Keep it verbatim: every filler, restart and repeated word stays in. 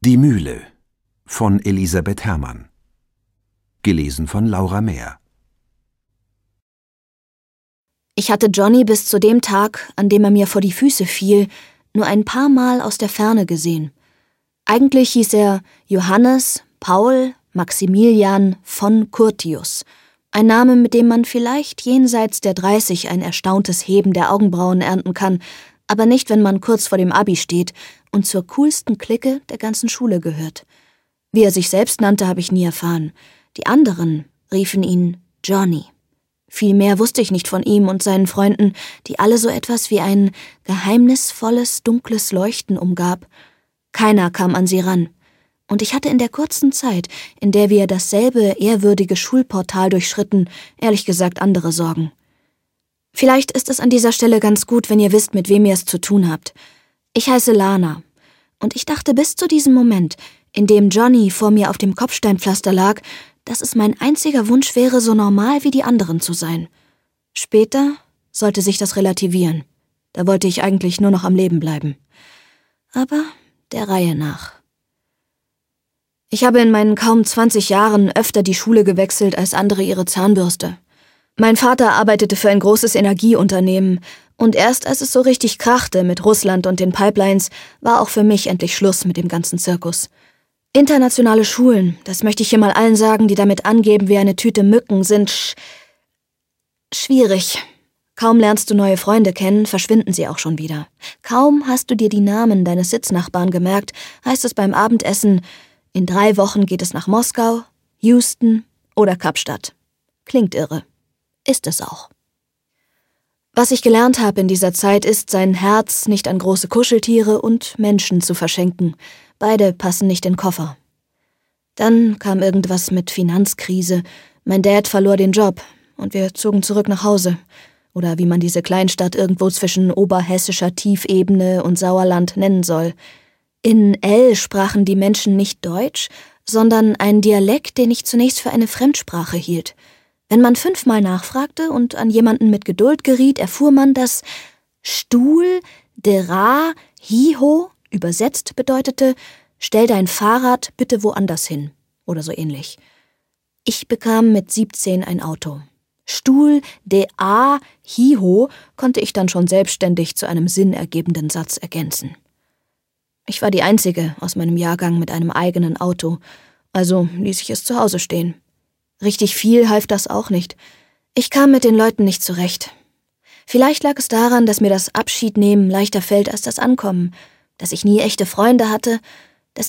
Die Mühle von Elisabeth Herrmann. Gelesen von Laura Mehr. Ich hatte Johnny bis zu dem Tag, an dem er mir vor die Füße fiel, nur ein paar Mal aus der Ferne gesehen. Eigentlich hieß er Johannes Paul Maximilian von Curtius, ein Name, mit dem man vielleicht jenseits der dreißig ein erstauntes Heben der Augenbrauen ernten kann, aber nicht, wenn man kurz vor dem Abi steht und zur coolsten Clique der ganzen Schule gehört. Wie er sich selbst nannte, habe ich nie erfahren. Die anderen riefen ihn Johnny. Viel mehr wusste ich nicht von ihm und seinen Freunden, die alle so etwas wie ein geheimnisvolles, dunkles Leuchten umgab. Keiner kam an sie ran. Und ich hatte in der kurzen Zeit, in der wir dasselbe ehrwürdige Schulportal durchschritten, ehrlich gesagt andere Sorgen. Vielleicht ist es an dieser Stelle ganz gut, wenn ihr wisst, mit wem ihr es zu tun habt. Ich heiße Lana. Und ich dachte bis zu diesem Moment, in dem Johnny vor mir auf dem Kopfsteinpflaster lag, dass es mein einziger Wunsch wäre, so normal wie die anderen zu sein. Später sollte sich das relativieren. Da wollte ich eigentlich nur noch am Leben bleiben. Aber der Reihe nach. Ich habe in meinen kaum zwanzig Jahren öfter die Schule gewechselt als andere ihre Zahnbürste. Mein Vater arbeitete für ein großes Energieunternehmen und erst als es so richtig krachte mit Russland und den Pipelines, war auch für mich endlich Schluss mit dem ganzen Zirkus. Internationale Schulen, das möchte ich hier mal allen sagen, die damit angeben wie eine Tüte Mücken, sind sch schwierig. Kaum lernst du neue Freunde kennen, verschwinden sie auch schon wieder. Kaum hast du dir die Namen deines Sitznachbarn gemerkt, heißt es beim Abendessen, in drei Wochen geht es nach Moskau, Houston oder Kapstadt. Klingt irre. Ist es auch. Was ich gelernt habe in dieser Zeit ist, sein Herz nicht an große Kuscheltiere und Menschen zu verschenken. Beide passen nicht in den Koffer. Dann kam irgendwas mit Finanzkrise. Mein Dad verlor den Job und wir zogen zurück nach Hause. Oder wie man diese Kleinstadt irgendwo zwischen oberhessischer Tiefebene und Sauerland nennen soll. In L sprachen die Menschen nicht Deutsch, sondern einen Dialekt, den ich zunächst für eine Fremdsprache hielt. Wenn man fünfmal nachfragte und an jemanden mit Geduld geriet, erfuhr man, dass Stuhl, Dera, Hiho übersetzt bedeutete, stell dein Fahrrad bitte woanders hin oder so ähnlich. Ich bekam mit siebzehn ein Auto. Stuhl, Dea, Hiho konnte ich dann schon selbstständig zu einem sinnergebenden Satz ergänzen. Ich war die Einzige aus meinem Jahrgang mit einem eigenen Auto, also ließ ich es zu Hause stehen. Richtig viel half das auch nicht. Ich kam mit den Leuten nicht zurecht. Vielleicht lag es daran, dass mir das Abschiednehmen leichter fällt als das Ankommen, dass ich nie echte Freunde hatte